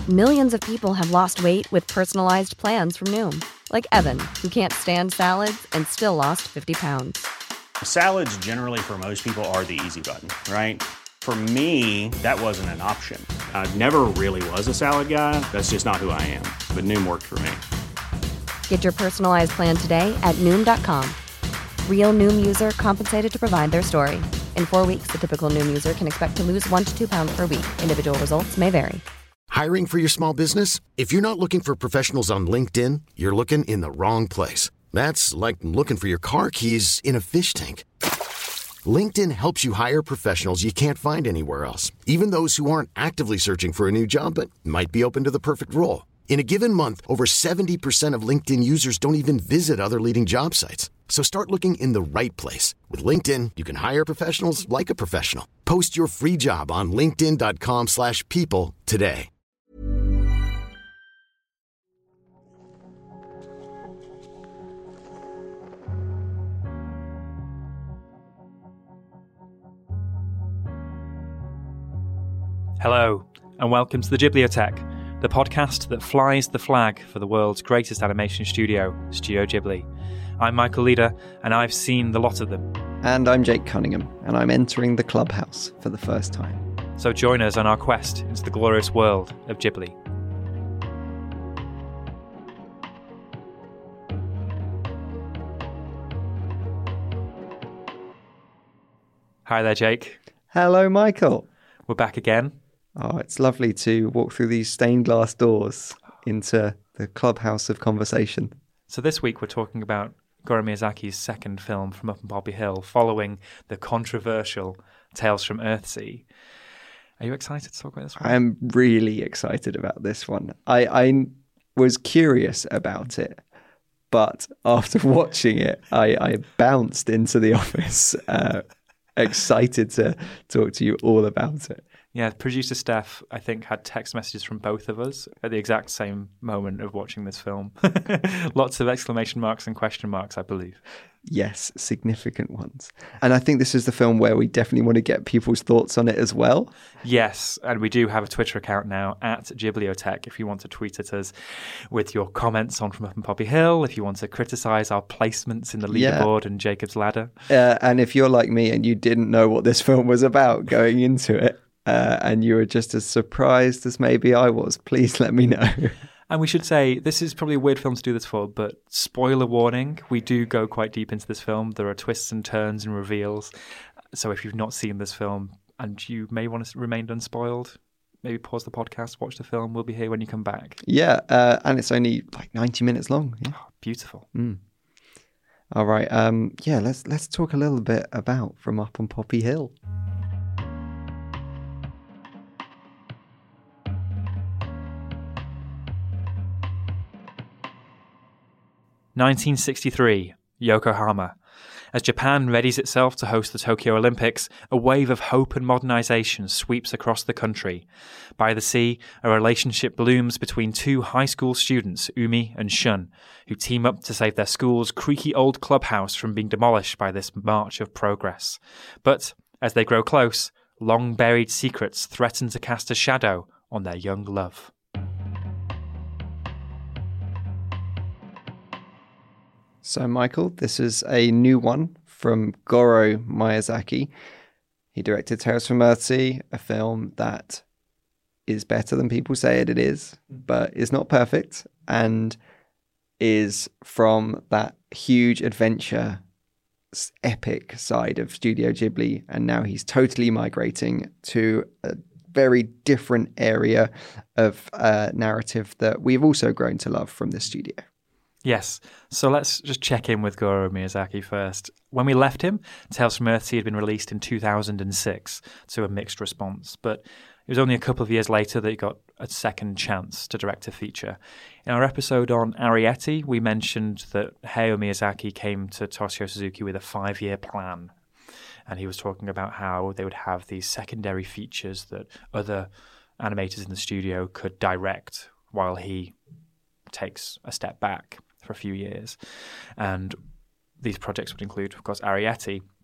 Millions of people have lost weight with personalized plans from Noom. Like Evan, who can't stand salads and still lost 50 pounds. Salads generally for most people are the easy button, right? For me, that wasn't an option. I never really was a salad guy. That's just not who I am. But Noom worked for me. Get your personalized plan today at Noom.com. Real Noom user compensated to provide their story. In 4 weeks, the typical Noom user can expect to lose 1 to 2 pounds per week. Individual results may vary. Hiring for your small business? If you're not looking for professionals on LinkedIn, you're looking in the wrong place. That's like looking for your car keys in a fish tank. LinkedIn helps you hire professionals you can't find anywhere else, even those who aren't actively searching for a new job but might be open to the perfect role. In a given month, over 70% of LinkedIn users don't even visit other leading job sites. So start looking in the right place. With LinkedIn, you can hire professionals like a professional. Post your free job on linkedin.com/people today. Hello, and welcome to the Ghibliotheque, the podcast that flies the flag for the world's greatest animation studio, Studio Ghibli. I'm Michael Leader, and I've seen the lot of them. And I'm Jake Cunningham, and I'm entering the clubhouse for the first time. So join us on our quest into the glorious world of Ghibli. Hi there, Jake. Hello, Michael. We're back again. Oh, it's lovely to walk through these stained glass doors into the clubhouse of conversation. So this week we're talking about Goro Miyazaki's second film From Up on Poppy Hill, following the controversial Tales from Earthsea. Are you excited to talk about this one? I'm really excited about this one. I was curious about it, but after watching it, I bounced into the office, excited to talk to you all about it. Yeah, producer Steph, I think, had text messages from both of us at the exact same moment of watching this film. Lots of exclamation marks and question marks, I believe. Yes, significant ones. And I think this is the film where we definitely want to get people's thoughts on it as well. Yes, and we do have a Twitter account now, @Ghibliotheque, if you want to tweet at us with your comments on From Up on Poppy Hill, if you want to criticise our placements in the leaderboard and Jacob's Ladder. And if you're like me and you didn't know what this film was about going into it, and you were just as surprised as maybe I was, please let me know. And we should say, this is probably a weird film to do this for, but spoiler warning, we do go quite deep into this film. There are twists and turns and reveals. So if you've not seen this film and you may want to remain unspoiled, maybe pause the podcast, watch the film. We'll be here when you come back. Yeah, and it's only like 90 minutes long. Yeah. Oh, beautiful. All right. Let's talk a little bit about From Up on Poppy Hill. (1963), Yokohama. As Japan readies itself to host the Tokyo Olympics, a wave of hope and modernization sweeps across the country. By the sea, a relationship blooms between two high school students, Umi and Shun, who team up to save their school's creaky old clubhouse from being demolished by this march of progress. But as they grow close, long-buried secrets threaten to cast a shadow on their young love. So, Michael, this is a new one from Goro Miyazaki. He directed Tales from Earthsea, a film that is better than people say it is, but is not perfect, and is from that huge adventure, epic side of Studio Ghibli, and now he's totally migrating to a very different area of narrative that we've also grown to love from this studio. Yes, so let's just check in with Goro Miyazaki first. When we left him, Tales from Earthsea had been released in 2006 to a mixed response, but it was only a couple of years later that he got a second chance to direct a feature. In our episode on Arrietty, we mentioned that Hayao Miyazaki came to Toshio Suzuki with a 5-year plan, and he was talking about how they would have these secondary features that other animators in the studio could direct while he takes a step back for a few years. And these projects would include, of course, Arrietty.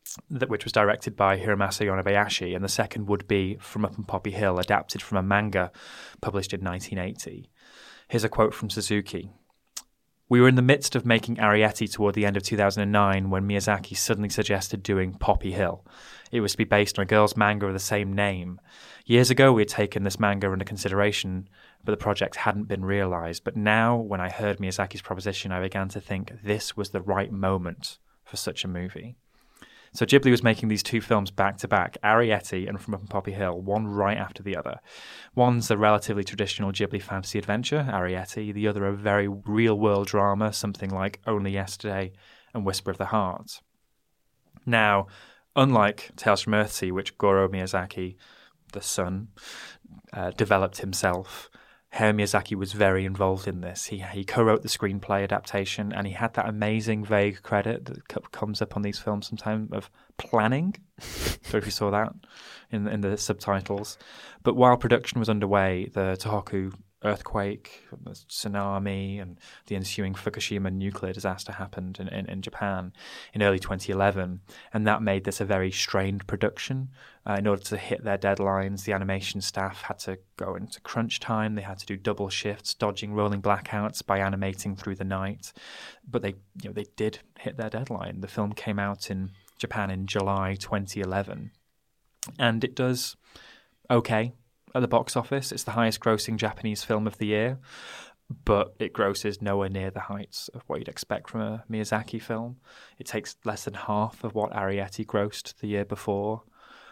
which was directed by Hiromasa Yonebayashi, and the second would be From Up on Poppy Hill, adapted from a manga published in 1980. Here's a quote from Suzuki. "We were in the midst of making Arrietty toward the end of 2009 when Miyazaki suddenly suggested doing Poppy Hill. It was to be based on a girl's manga of the same name. Years ago, we had taken this manga under consideration, but the project hadn't been realized. But now, when I heard Miyazaki's proposition, I began to think this was the right moment for such a movie." So Ghibli was making these two films back-to-back, Arrietty and From Up on Poppy Hill, one right after the other. One's a relatively traditional Ghibli fantasy adventure, Arrietty, the other a very real-world drama, something like Only Yesterday and Whisper of the Heart. Now, unlike Tales from Earthsea, which Goro Miyazaki, the son, developed himself, Hayao Miyazaki was very involved in this. He co-wrote the screenplay adaptation, and he had that amazing vague credit that comes up on these films sometimes of planning. So if you saw that in the subtitles. But while production was underway, the Tohoku earthquake, the tsunami, and the ensuing Fukushima nuclear disaster happened in Japan in early 2011, and that made this a very strained production. In order to hit their deadlines, the animation staff had to go into crunch time. They had to do double shifts, dodging rolling blackouts by animating through the night. But they did hit their deadline. The film came out in Japan in July 2011, and it does okay at the box office. It's the highest grossing Japanese film of the year, but it grosses nowhere near the heights of what you'd expect from a Miyazaki film. It takes less than half of what Arrietty grossed the year before.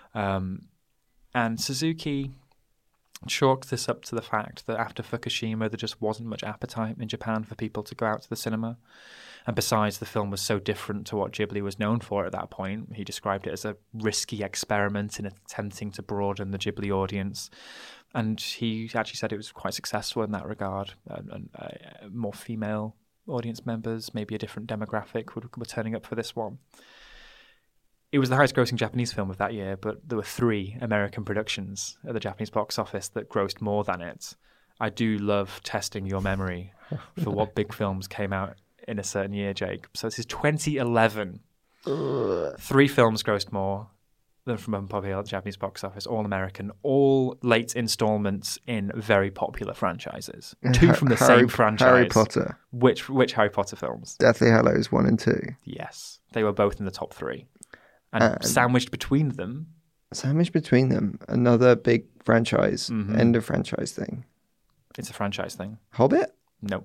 And Suzuki chalks this up to the fact that after Fukushima, there just wasn't much appetite in Japan for people to go out to the cinema. And besides, the film was so different to what Ghibli was known for at that point. He described it as a risky experiment in attempting to broaden the Ghibli audience. And he actually said it was quite successful in that regard. And more female audience members, maybe a different demographic, were turning up for this one. It was the highest grossing Japanese film of that year, but there were 3 American productions at the Japanese box office that grossed more than it. I do love testing your memory for what big films came out in a certain year, Jake. So this is 2011. 3 films grossed more than From Up on Poppy Hill at the Japanese box office, all American, all late installments in very popular franchises. 2 from the same franchise. Harry Potter. Which Harry Potter films? Deathly Hallows 1 and 2. Yes. They were both in the top 3. And sandwiched between them. Another big franchise, end of franchise thing. It's a franchise thing. Hobbit? No.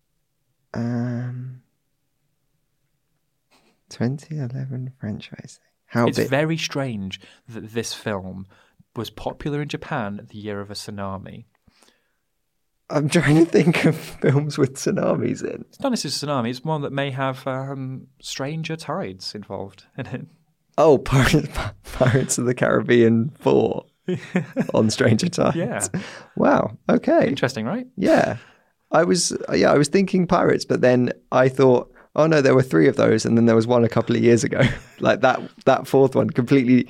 2011 franchise thing. How it's big? very strange that this film was popular in Japan the year of a tsunami. I'm trying to think of films with tsunamis in. It's not necessarily a tsunami. It's one that may have stranger tides involved in it. Oh, Pirates of the Caribbean 4 on Stranger Tides. Yeah. Wow. Okay. Interesting, right? Yeah. I was thinking Pirates, but then I thought, oh no, there were 3 of those, and then there was one a couple of years ago. Like that 4th one completely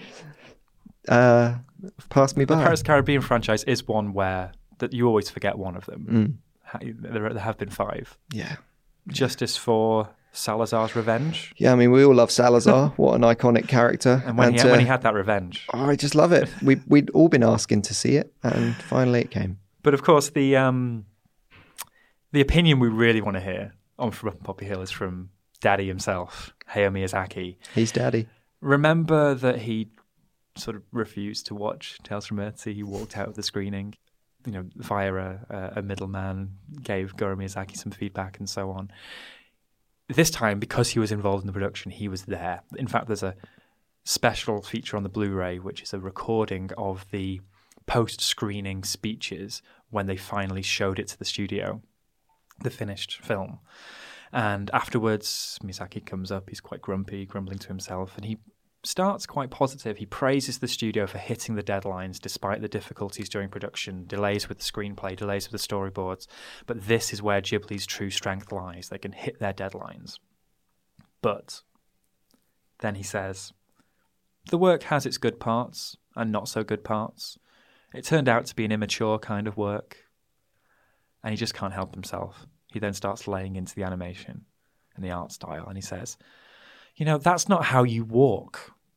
passed me by. The Pirates of the Caribbean franchise is one where that you always forget one of them. There have been 5. Yeah. Justice for Salazar's Revenge. Yeah, I mean, we all love Salazar. What an iconic character. And when he had that revenge. Oh, I just love it. We'd all been asking to see it, and finally it came. But of course, the opinion we really want to hear on From Up on Poppy Hill is from Daddy himself, Hayao Miyazaki. He's Daddy. Remember that he sort of refused to watch Tales from Earthsea. He walked out of the screening, via a middleman, gave Goro Miyazaki some feedback and so on. This time, because he was involved in the production, he was there. In fact, there's a special feature on the Blu-ray, which is a recording of the post-screening speeches when they finally showed it to the studio, the finished film. And afterwards, Miyazaki comes up, he's quite grumpy, grumbling to himself, and he starts quite positive. He praises the studio for hitting the deadlines despite the difficulties during production, delays with the screenplay, delays with the storyboards. But this is where Ghibli's true strength lies. They can hit their deadlines. But then he says, the work has its good parts and not so good parts. It turned out to be an immature kind of work. And he just can't help himself. He then starts laying into the animation and the art style. And he says, that's not how you walk.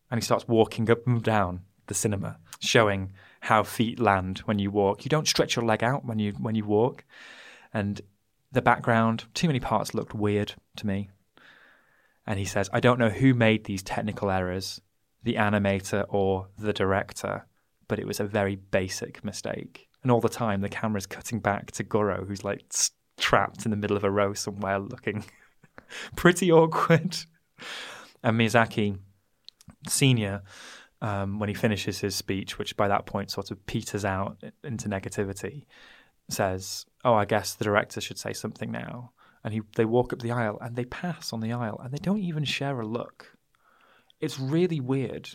And he starts walking up and down the cinema, showing how feet land when you walk. You don't stretch your leg out when you walk. And the background, too many parts looked weird to me. And he says, I don't know who made these technical errors, the animator or the director, but it was a very basic mistake. And all the time, the camera's cutting back to Goro, who's like trapped in the middle of a row somewhere looking pretty awkward. And Miyazaki Senior, when he finishes his speech, which by that point sort of peters out into negativity, says, oh, I guess the director should say something now. And they walk up the aisle and they pass on the aisle and they don't even share a look. It's really weird.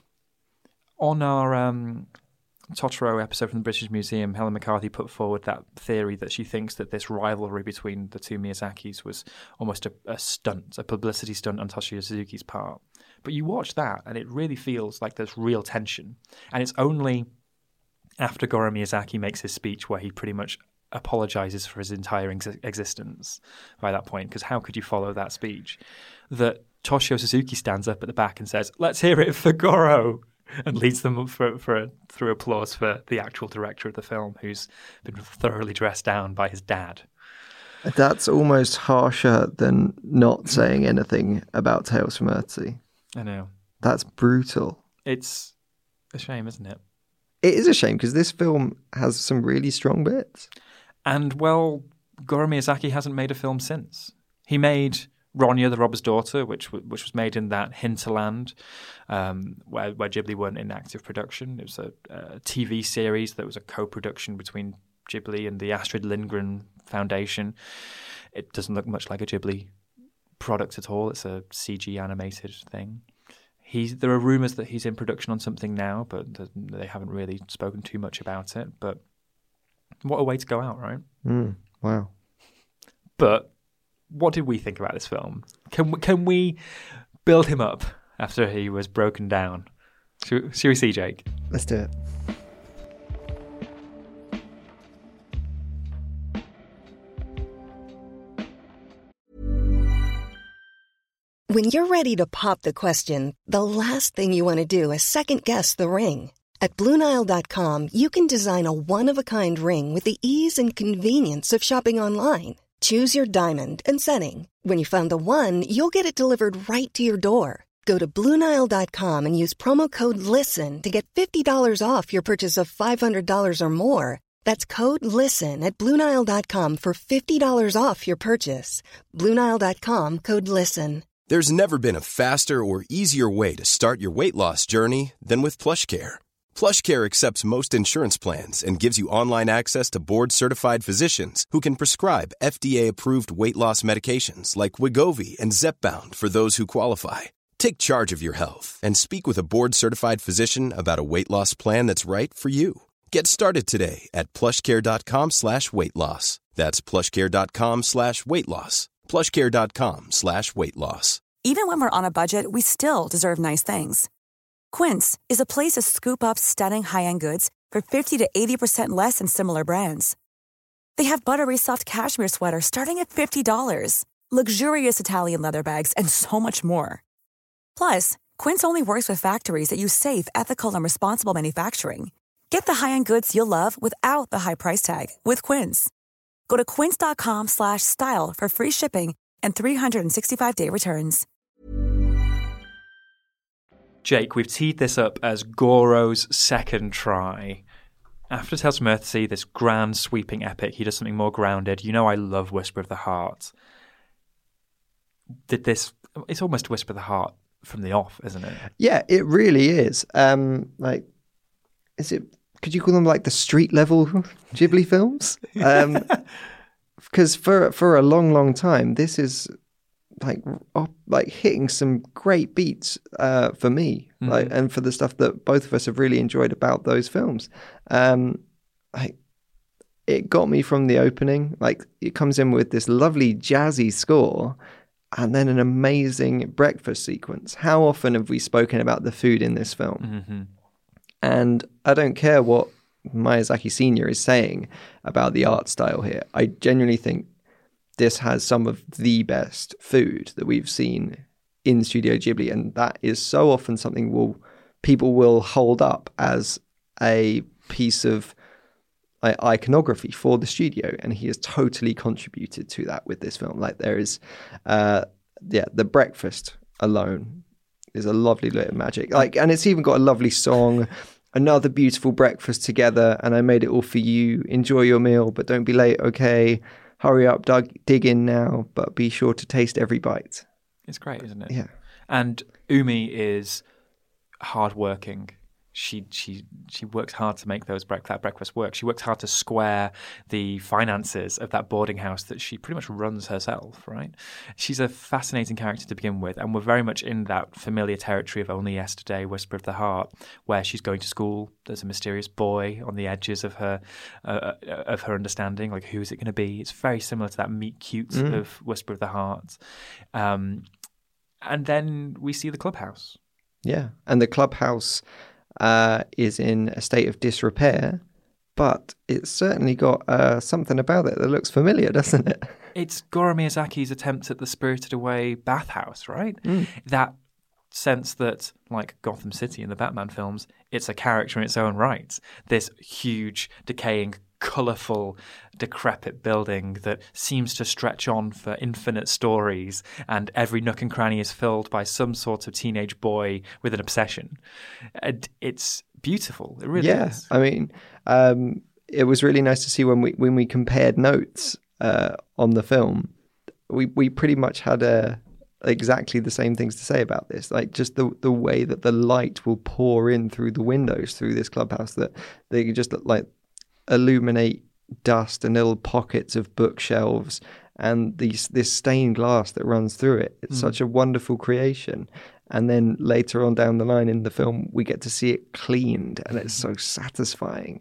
On our Totoro episode from the British Museum, Helen McCarthy put forward that theory that she thinks that this rivalry between the two Miyazakis was almost a stunt, a publicity stunt on Toshio Suzuki's part. But you watch that and it really feels like there's real tension. And it's only after Goro Miyazaki makes his speech where he pretty much apologizes for his entire existence by that point, because how could you follow that speech, that Toshio Suzuki stands up at the back and says, let's hear it for Goro, and leads them up through applause for the actual director of the film, who's been thoroughly dressed down by his dad. That's almost harsher than not saying anything about Tales from Earthsea. I know. That's brutal. It's a shame, isn't it? It is a shame, because this film has some really strong bits. And, well, Goro Miyazaki hasn't made a film since. He made Ronya, the Robber's Daughter, which was made in that hinterland where Ghibli weren't in active production. It was a TV series that was a co-production between Ghibli and the Astrid Lindgren Foundation. It doesn't look much like a Ghibli product at all. It's a CG animated thing. There are rumours that he's in production on something now, but they haven't really spoken too much about it. But what a way to go out, right? Wow. But what did we think about this film? Can we build him up after he was broken down? Should we see, Jake? Let's do it. When you're ready to pop the question, the last thing you want to do is second-guess the ring. At BlueNile.com, you can design a one-of-a-kind ring with the ease and convenience of shopping online. Choose your diamond and setting. When you find the one, you'll get it delivered right to your door. Go to BlueNile.com and use promo code LISTEN to get $50 off your purchase of $500 or more. That's code LISTEN at BlueNile.com for $50 off your purchase. BlueNile.com, code LISTEN. There's never been a faster or easier way to start your weight loss journey than with PlushCare. PlushCare accepts most insurance plans and gives you online access to board-certified physicians who can prescribe FDA-approved weight loss medications like Wegovy and Zepbound for those who qualify. Take charge of your health and speak with a board-certified physician about a weight loss plan that's right for you. Get started today at plushcare.com/weight loss. That's plushcare.com/weight loss. plushcare.com/weight loss. Even when we're on a budget, we still deserve nice things. Quince is a place to scoop up stunning high-end goods for 50 to 80% less than similar brands. They have buttery soft cashmere sweaters starting at $50, luxurious Italian leather bags, and so much more. Plus, Quince only works with factories that use safe, ethical, and responsible manufacturing. Get the high-end goods you'll love without the high price tag with Quince. Go to quince.com/style for free shipping and 365-day returns. Jake, we've teed this up as Goro's second try. After Tales from Earthsea, this grand sweeping epic, he does something more grounded. You know I love Whisper of the Heart. It's almost Whisper of the Heart from the off, isn't it? Yeah, it really is. Could you call them like the street level Ghibli films? Because for a long, long time, this is like hitting some great beats for me, and for the stuff that both of us have really enjoyed about those films. It got me from the opening. Like, it comes in with this lovely jazzy score, and then an amazing breakfast sequence. How often have we spoken about the food in this film? Mm-hmm. And I don't care what Miyazaki Sr. is saying about the art style here. I genuinely think this has some of the best food that we've seen in Studio Ghibli, and that is so often something we'll people will hold up as a piece of iconography for the studio, and he has totally contributed to that with this film. Like there is, the breakfast alone is a lovely little magic. Like, and it's even got a lovely song. Another beautiful breakfast together, and I made it all for you. Enjoy your meal, but don't be late. Okay, hurry up, dig in now, but be sure to taste every bite. It's great, isn't it? Yeah. And Umi is hardworking. She works hard to make that breakfast work. She works hard to square the finances of that boarding house that she pretty much runs herself, right? She's a fascinating character to begin with, and we're very much in that familiar territory of Only Yesterday, Whisper of the Heart, where she's going to school. There's a mysterious boy on the edges of her understanding. Like, who is it going to be? It's very similar to that meet cute of Whisper of the Heart. And then we see the clubhouse. Yeah, and the clubhouse is in a state of disrepair, but it's certainly got something about it that looks familiar, doesn't it? It's Goro Miyazaki's attempt at the Spirited Away bathhouse, right? That sense that, like Gotham City in the Batman films, it's a character in its own right. This huge, decaying, colourful, decrepit building that seems to stretch on for infinite stories, and every nook and cranny is filled by some sort of teenage boy with an obsession. And it's beautiful. It really is. I mean, it was really nice to see when we compared notes on the film. We pretty much had exactly the same things to say about this. Like, just the way that the light will pour in through the windows through this clubhouse, that they just look like illuminate dust and little pockets of bookshelves and this stained glass that runs through it. It's such a wonderful creation. And then later on down the line in the film, we get to see it cleaned, and it's so satisfying.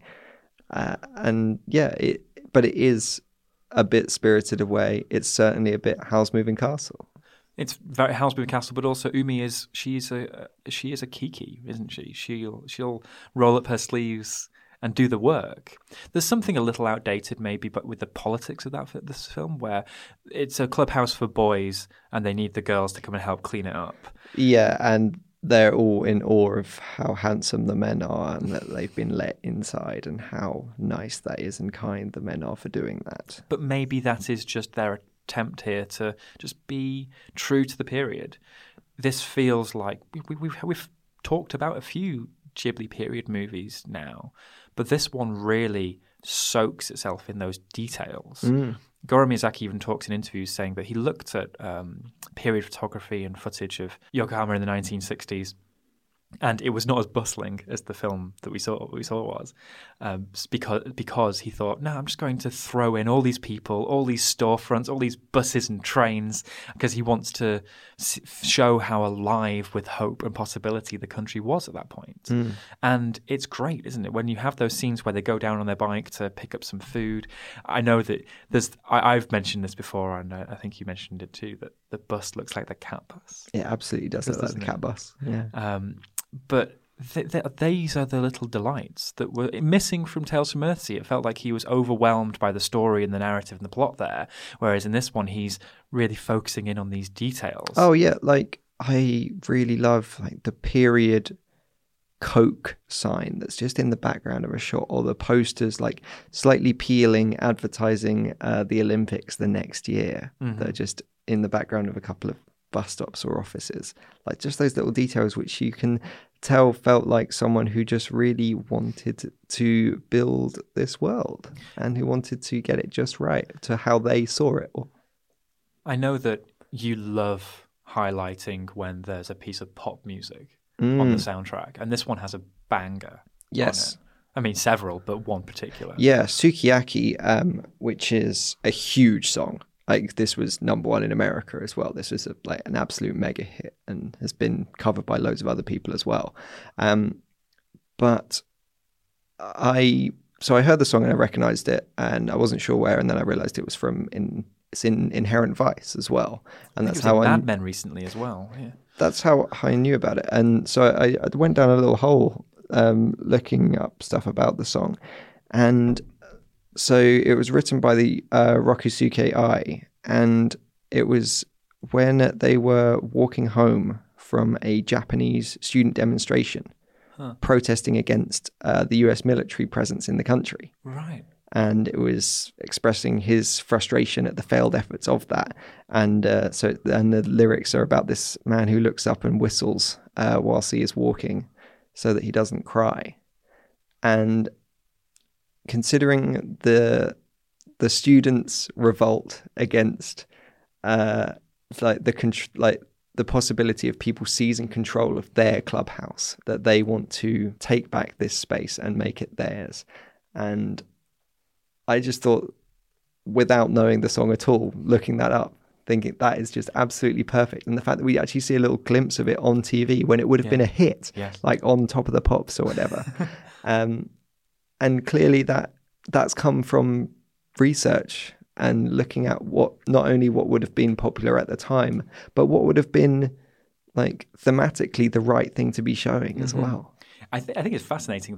But it is a bit Spirited Away. It's certainly a bit Howl's Moving Castle. It's very Howl's Moving Castle, but also Umi is she is a Kiki, isn't she? She'll roll up her sleeves and do the work. There's something a little outdated maybe, but with the politics of this film, where it's a clubhouse for boys and they need the girls to come and help clean it up. Yeah, and they're all in awe of how handsome the men are and that they've been let inside, and how nice that is and kind the men are for doing that. But maybe that is just their attempt here to just be true to the period. This feels like we've talked about a few Ghibli period movies now, but this one really soaks itself in those details. Goro Miyazaki even talks in interviews saying that he looked at period photography and footage of Yokohama in the 1960s, and it was not as bustling as the film that we saw was, because he thought, no, I'm just going to throw in all these people, all these storefronts, all these buses and trains, because he wants to show how alive with hope and possibility the country was at that point. And it's great, isn't it? When you have those scenes where they go down on their bike to pick up some food. I know that I've mentioned this before, and I think you mentioned it too, that the bus looks like the cat bus. It absolutely does look like the cat bus. Yeah. But these are the little delights that were missing from Tales from Earthsea. It felt like he was overwhelmed by the story and the narrative and the plot there, whereas in this one he's really focusing in on these details. Oh yeah, like I really love like the period Coke sign that's just in the background of a shot, or the posters like slightly peeling advertising the Olympics the next year. That are just in the background of a couple of bus stops or offices. Like just those little details which you can tell felt like someone who just really wanted to build this world and who wanted to get it just right to how they saw it. I know that you love highlighting when there's a piece of pop music on the soundtrack, and this one has a banger. Yes. On it. I mean, several, but one particular. Yeah, Sukiyaki, which is a huge song. Like this was #1 in America as well. This was like an absolute mega hit and has been covered by loads of other people as well. But I heard the song and I recognized it, and I wasn't sure where, and then I realized it was it's in Inherent Vice as well, and that's how Mad Men recently as well. Yeah, that's how I knew about it. And so I went down a little hole looking up stuff about the song, and so it was written by the Rokusuke Ai, and it was when they were walking home from a Japanese student demonstration protesting against the US military presence in the country. Right. And it was expressing his frustration at the failed efforts of that. And and the lyrics are about this man who looks up and whistles whilst he is walking so that he doesn't cry. And considering the students' revolt against the possibility of people seizing control of their clubhouse, that they want to take back this space and make it theirs. And I just thought, without knowing the song at all, looking that up, thinking that is just absolutely perfect. And the fact that we actually see a little glimpse of it on TV when it would have been a hit, like on Top of the Pops or whatever. And clearly that's come from research and looking at not only what would have been popular at the time, but what would have been like thematically the right thing to be showing as well. I think it's fascinating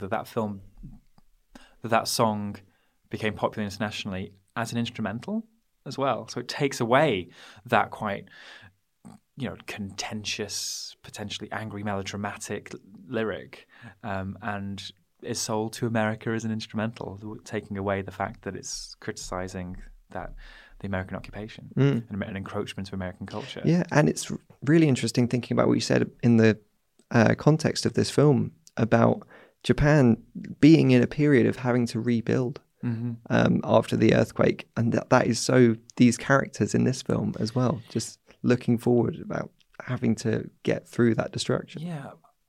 that song became popular internationally as an instrumental as well. So it takes away that quite, contentious, potentially angry, melodramatic lyric, and is sold to America as an instrumental, taking away the fact that it's criticizing the American occupation and an encroachment of American culture. Yeah, and it's really interesting thinking about what you said in the context of this film about Japan being in a period of having to rebuild after the earthquake, and that is so these characters in this film as well, just looking forward about having to get through that destruction. Yeah,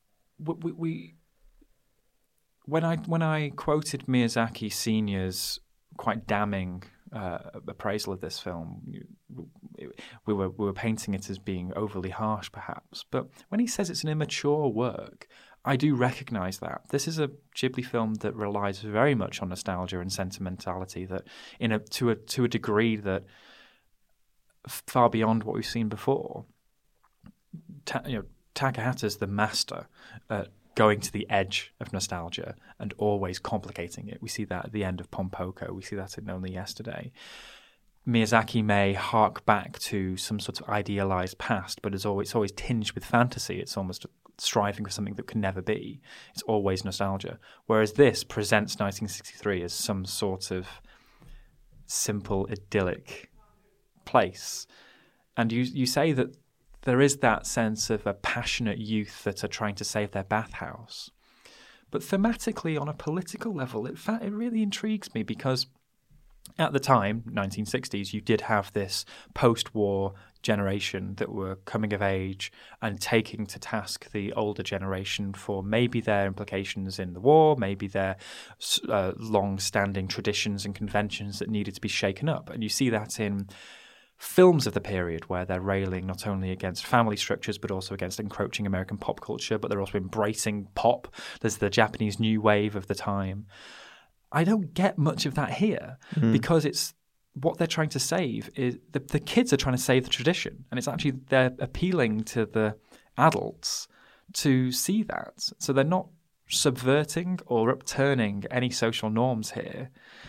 when I quoted Miyazaki Sr.'s quite damning appraisal of this film, we were painting it as being overly harsh, perhaps. But when he says it's an immature work, I do recognise that. This is a Ghibli film that relies very much on nostalgia and sentimentality, that to a degree that far beyond what we've seen before. Takahata's the master at going to the edge of nostalgia and always complicating it. We see that at the end of Pompoko. We see that in Only Yesterday. Miyazaki may hark back to some sort of idealized past, but it's always tinged with fantasy. It's almost striving for something that can never be. It's always nostalgia. Whereas this presents 1963 as some sort of simple, idyllic place. And you say that there is that sense of a passionate youth that are trying to save their bathhouse. But thematically, on a political level, it really intrigues me, because at the time, 1960s, you did have this post-war generation that were coming of age and taking to task the older generation for maybe their implications in the war, maybe their long-standing traditions and conventions that needed to be shaken up. And you see that in films of the period where they're railing not only against family structures but also against encroaching American pop culture, but they're also embracing pop. There's the Japanese new wave of the time. I don't get much of that here because it's what they're trying to save is the kids are trying to save the tradition, and it's actually they're appealing to the adults to see that. So they're not subverting or upturning any social norms here.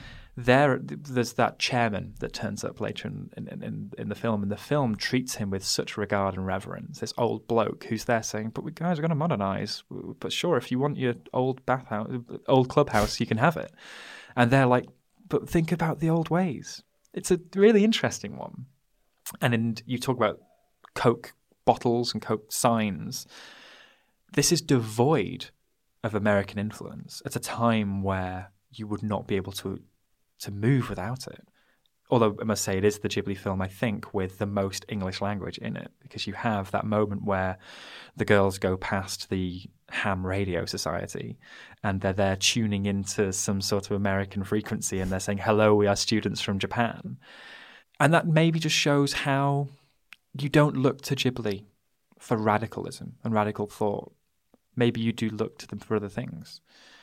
There's that chairman that turns up later in the film, and the film treats him with such regard and reverence. This old bloke who's there saying, "But we guys are going to modernise. But sure, if you want your old old clubhouse, you can have it." And they're like, "But think about the old ways." It's a really interesting one. And you talk about Coke bottles and Coke signs. This is devoid of American influence at a time where you would not be able to move without it. Although I must say it is the Ghibli film, I think, with the most English language in it, because you have that moment where the girls go past the ham radio society and they're there tuning into some sort of American frequency and they're saying, "Hello, we are students from Japan." And that maybe just shows how you don't look to Ghibli for radicalism and radical thought. Maybe you do look to them for other things.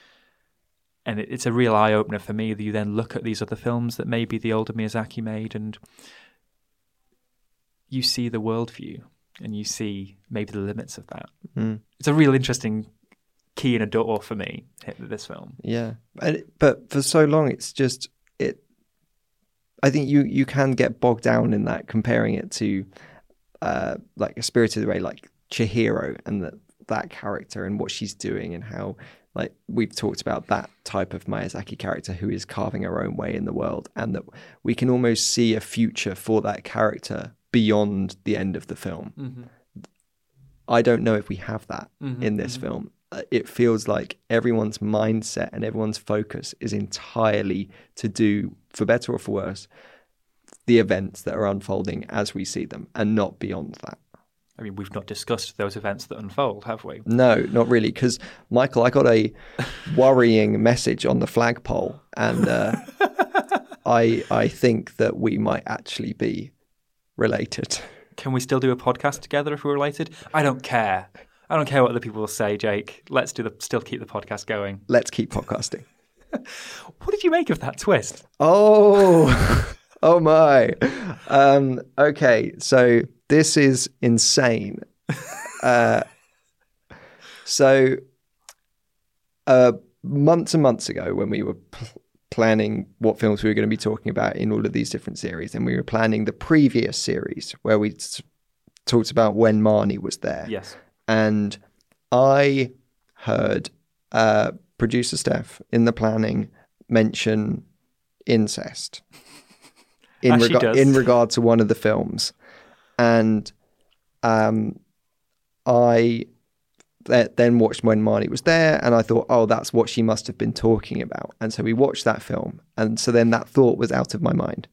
And it's a real eye-opener for me that you then look at these other films that maybe the older Miyazaki made and you see the worldview and you see maybe the limits of that. It's a real interesting key in a door for me, this film. Yeah. But for so long, it's just... I think you can get bogged down in that, comparing it to like A Spirited Away, like Chihiro, and that character and what she's doing, and how, like, we've talked about that type of Miyazaki character who is carving her own way in the world, and that we can almost see a future for that character beyond the end of the film. Mm-hmm. I don't know if we have that in this film. It feels like everyone's mindset and everyone's focus is entirely to do, for better or for worse, the events that are unfolding as we see them, and not beyond that. I mean, we've not discussed those events that unfold, have we? No, not really. Because, Michael, I got a worrying message on the flagpole, and I think that we might actually be related. Can we still do a podcast together if we're related? I don't care. I don't care what other people will say, Jake. Let's still keep the podcast going. Let's keep podcasting. What did you make of that twist? Oh, oh my. Okay, so this is insane. So months and months ago, when we were planning what films we were going to be talking about in all of these different series, and we were planning the previous series where we talked about When Marnie Was There. Yes. And I heard producer Steph in the planning mention incest in regard to one of the films. And I then watched When Marnie Was There, and I thought, oh, that's what she must have been talking about. And so we watched that film, and so then that thought was out of my mind.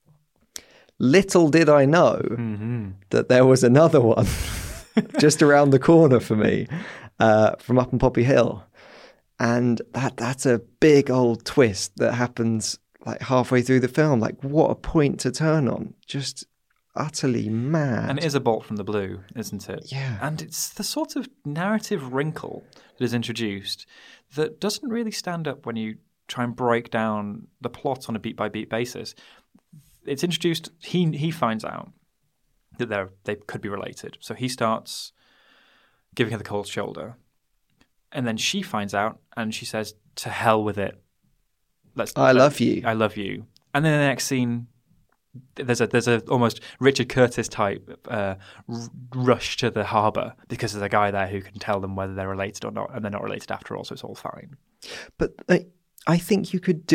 Little did I know that there was another one just around the corner for me, from Up on Poppy Hill. And that's a big old twist that happens like halfway through the film. Like, what a point to turn on. Just utterly mad. And it is a bolt from the blue, isn't it? Yeah. And it's the sort of narrative wrinkle that is introduced that doesn't really stand up when you try and break down the plot on a beat-by-beat basis. It's introduced, he finds out that they could be related. So he starts giving her the cold shoulder. And then she finds out and she says, to hell with it. I love you. I love you. And then the next scene, there's a almost Richard Curtis type rush to the harbour because there's a guy there who can tell them whether they're related or not, and they're not related after all, so it's all fine. But I think you could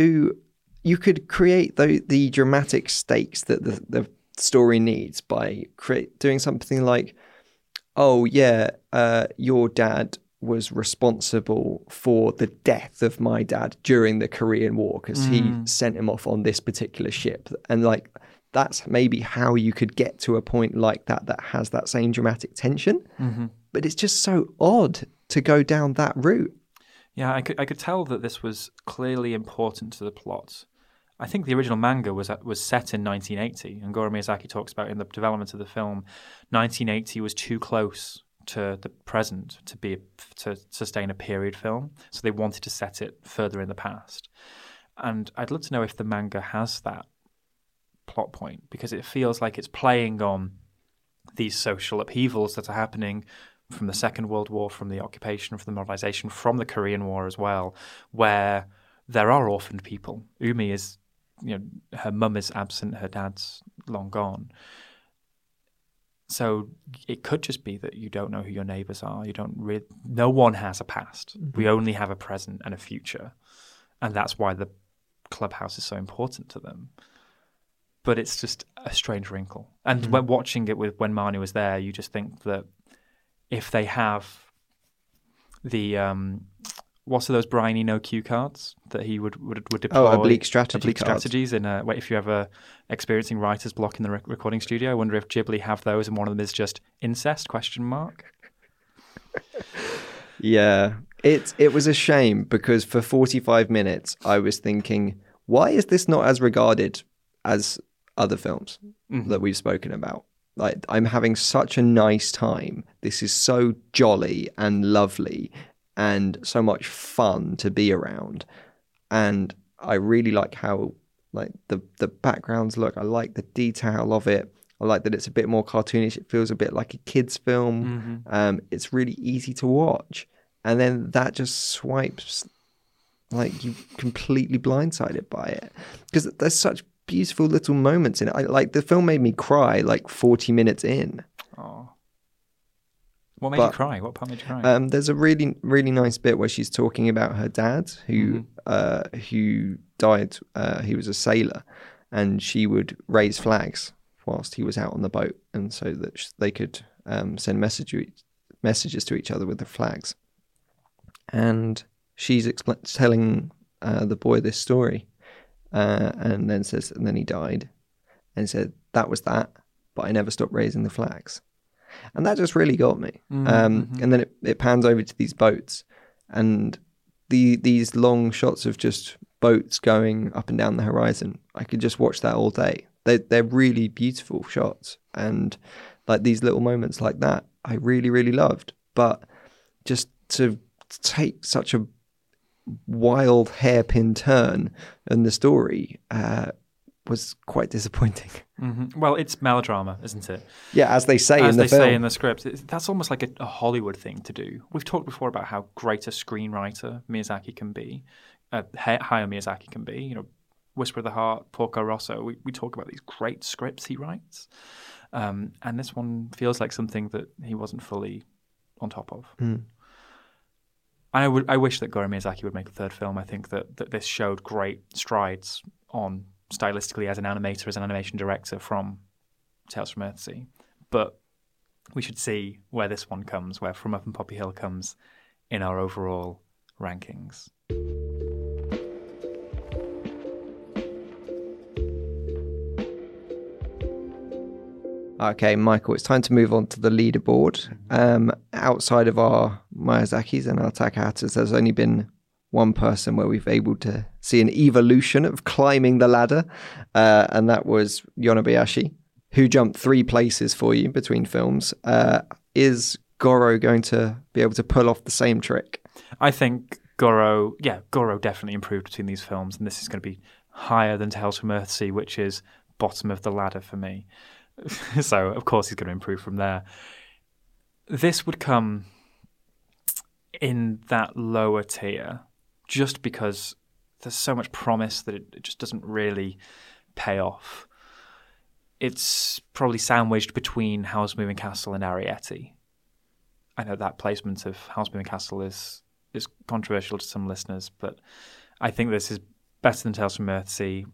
create the dramatic stakes that the story needs by doing something like, oh yeah, your dad was responsible for the death of my dad during the Korean War because he sent him off on this particular ship. And like, that's maybe how you could get to a point like that has that same dramatic tension. Mm-hmm. But it's just so odd to go down that route. Yeah, I could tell that this was clearly important to the plot. I think the original manga was set in 1980, and Goro Miyazaki talks about in the development of the film, 1980 was too close to the present to sustain a period film, so they wanted to set it further in the past. And I'd love to know if the manga has that plot point, because it feels like it's playing on these social upheavals that are happening from the Second World War, from the occupation, from the modernization, from the Korean War as well, where there are orphaned people. Umi is, her mum is absent, her dad's long gone. So it could just be that you don't know who your neighbours are. No one has a past. Mm-hmm. We only have a present and a future. And that's why the clubhouse is so important to them. But it's just a strange wrinkle. And when watching it when Marnie Was There, you just think that if they have the what are those Brian Eno cue cards that he would deploy? Oblique strategy strategies. If you're ever experiencing writer's block in the recording studio, I wonder if Ghibli have those, and one of them is just incest ? Yeah, it was a shame because for 45 minutes I was thinking, why is this not as regarded as other films that we've spoken about? Like, I'm having such a nice time. This is so jolly and lovely and so much fun to be around. And I really like how the backgrounds look. I like the detail of it. I like that it's a bit more cartoonish. It feels a bit like a kid's film. Mm-hmm. It's really easy to watch. And then that just swipes, like, you completely blindsided by it. Because there's such beautiful little moments in it. The film made me cry like 40 minutes in. Oh. What made you cry? What part made you cry? There's a really, really nice bit where she's talking about her dad, who died. He was a sailor, and she would raise flags whilst he was out on the boat, and so that they could send messages to each other with the flags. And she's telling the boy this story, and then he died, and said, "That was that, but I never stopped raising the flags." And that just really got me. And then it pans over to these boats, and these long shots of just boats going up and down the horizon. I could just watch that all day. They're really beautiful shots, and like these little moments like that, I really, really loved. But just to take such a wild hairpin turn in the story was quite disappointing. Well, it's melodrama, isn't it? Yeah, as they say in the film. As they say in the script. That's almost like a Hollywood thing to do. We've talked before about how great a screenwriter Miyazaki can be, Hayao Miyazaki can be. You know, Whisper of the Heart, Porco Rosso. We talk about these great scripts he writes. And this one feels like something that he wasn't fully on top of. I wish that Goro Miyazaki would make a third film. I think that this showed great strides on stylistically as an animator, as an animation director from Tales from Earthsea. But we should see where this one comes, where From Up and Poppy Hill comes in our overall rankings. Okay, Michael, it's time to move on to the leaderboard. Outside of our Miyazakis and our Takahatas, there's only been one person where we've able to see an evolution of climbing the ladder, and that was Yonebayashi, who jumped 3 places for you between films. Is Goro going to be able to pull off the same trick? I think Goro definitely improved between these films, and this is going to be higher than Tales from Earthsea, which is bottom of the ladder for me. So, of course, he's going to improve from there. This would come in that lower tier just because there's so much promise that it just doesn't really pay off. It's probably sandwiched between Howl's Moving Castle and Arrietty. I know that placement of Howl's Moving Castle is controversial to some listeners, but I think this is better than Tales from Earthsea.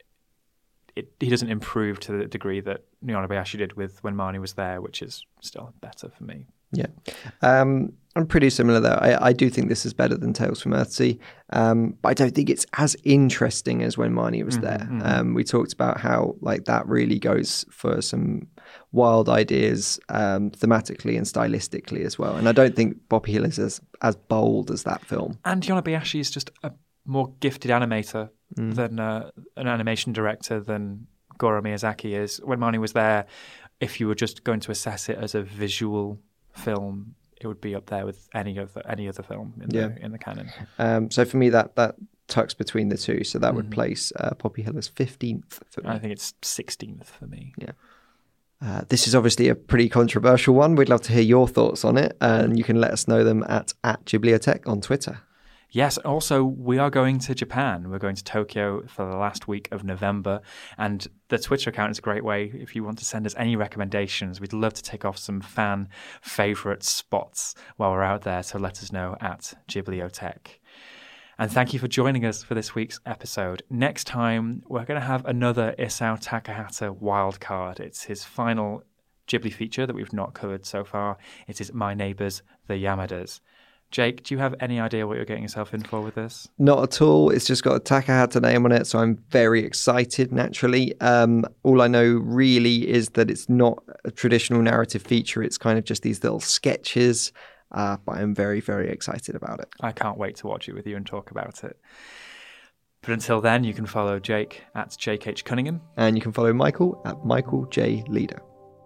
He doesn't improve to the degree that Yonebayashi did with When Marnie Was There, which is still better for me. Yeah. I'm pretty similar there. I do think this is better than Tales from Earthsea, but I don't think it's as interesting as When Marnie Was There. We talked about how like that really goes for some wild ideas thematically and stylistically as well. And I don't think Poppy Hill is as bold as that film. And Yonebayashi is just a more gifted animator than an animation director than Goro Miyazaki is. When Marnie Was There, if you were just going to assess it as a visual film, it would be up there with any other film in the canon. So for me, that tucks between the two. So that would place Poppy Hill as 15th for me. I think it's 16th for me. Yeah. This is obviously a pretty controversial one. We'd love to hear your thoughts on it, and you can let us know them at Ghibliotheque on Twitter. Yes, also, we are going to Japan. We're going to Tokyo for the last week of November, and the Twitter account is a great way if you want to send us any recommendations. We'd love to take off some fan favourite spots while we're out there, so let us know at Ghibliotheque. And thank you for joining us for this week's episode. Next time, we're going to have another Isao Takahata wildcard. It's his final Ghibli feature that we've not covered so far. It is My Neighbours, the Yamadas. Jake, do you have any idea what you're getting yourself in for with this? Not at all. It's just got a Takahata name on it, so I'm very excited, naturally. All I know really is that it's not a traditional narrative feature. It's kind of just these little sketches, but I'm very, very excited about it. I can't wait to watch it with you and talk about it. But until then, you can follow Jake at Jake H. Cunningham. And you can follow Michael at Michael J. Leader.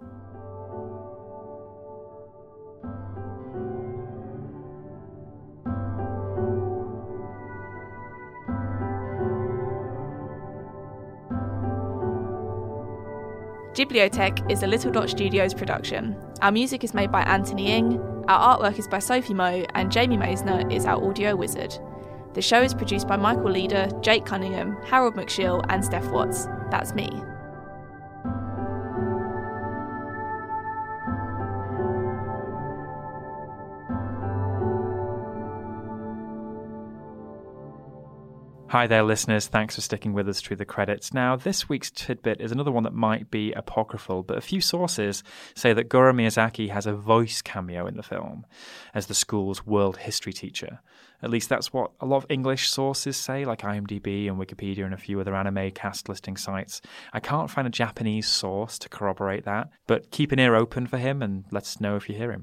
Ghibliotheque is a Little Dot Studios production. Our music is made by Anthony Ng, our artwork is by Sophie Moe, and Jamie Maisner is our audio wizard. The show is produced by Michael Leader, Jake Cunningham, Harold McShill, and Steph Watts. That's me. Hi there, listeners. Thanks for sticking with us through the credits. Now, this week's tidbit is another one that might be apocryphal, but a few sources say that Goro Miyazaki has a voice cameo in the film as the school's world history teacher. At least that's what a lot of English sources say, like IMDb and Wikipedia and a few other anime cast listing sites. I can't find a Japanese source to corroborate that, but keep an ear open for him and let us know if you hear him.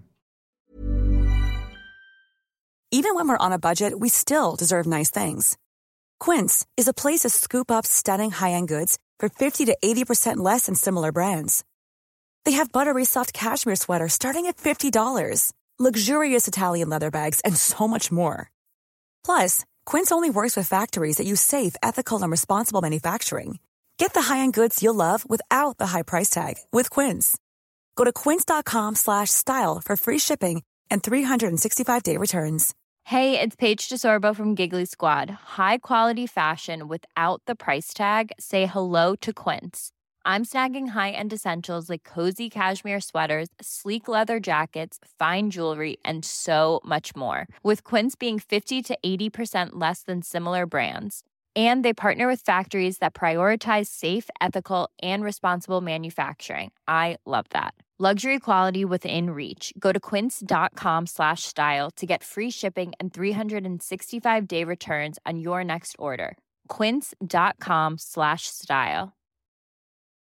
Even when we're on a budget, we still deserve nice things. Quince is a place to scoop up stunning high-end goods for 50 to 80% less than similar brands. They have buttery soft cashmere sweaters starting at $50, luxurious Italian leather bags, and so much more. Plus, Quince only works with factories that use safe, ethical, and responsible manufacturing. Get the high-end goods you'll love without the high price tag with Quince. Go to quince.com/style for free shipping and 365-day returns. Hey, it's Paige DeSorbo from Giggly Squad. High quality fashion without the price tag. Say hello to Quince. I'm snagging high-end essentials like cozy cashmere sweaters, sleek leather jackets, fine jewelry, and so much more. With Quince being 50 to 80% less than similar brands. And they partner with factories that prioritize safe, ethical, and responsible manufacturing. I love that. Luxury quality within reach. Go to quince.com/style to get free shipping and 365-day returns on your next order. Quince.com/style.